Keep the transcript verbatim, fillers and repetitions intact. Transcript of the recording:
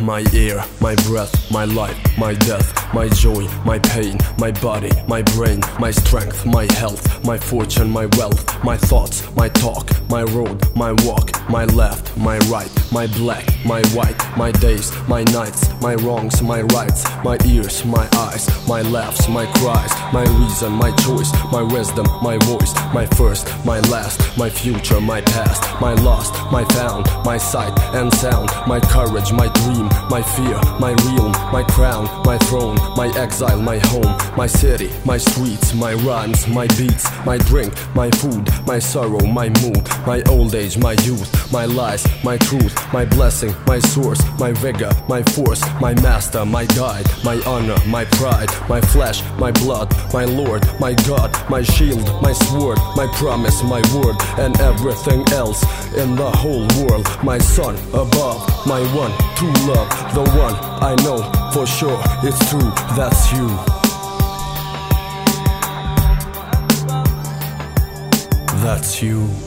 my air, my breath, my life, my death, my joy, my pain, my body, my brain, my strength, my health, my fortune, my wealth, my thoughts, my talk, my road, my walk, my left, my right, my black, my white, my days, my nights, my wrongs, my rights, my ears, my eyes, my laughs, my cries, my reason, my choice, my wisdom, my voice, my first, my last, my future, my past, my lost, my found, my sight and sound, my courage, my dream, my fear, my realm, my crown, my throne, my exile, my home, my city, my streets, my rhymes, my beats, my drink, my food, my sorrow, my mood, my old age, my youth, my lies, my truth, my blessing, my source, my vigor, my force, my master, my guide, my honor, my pride, my flesh, my blood, my Lord, my God, my shield, my sword, my promise, my word, and everything else in the whole world. My son above, my one true love, the one I know for sure it's true, that's you. That's you.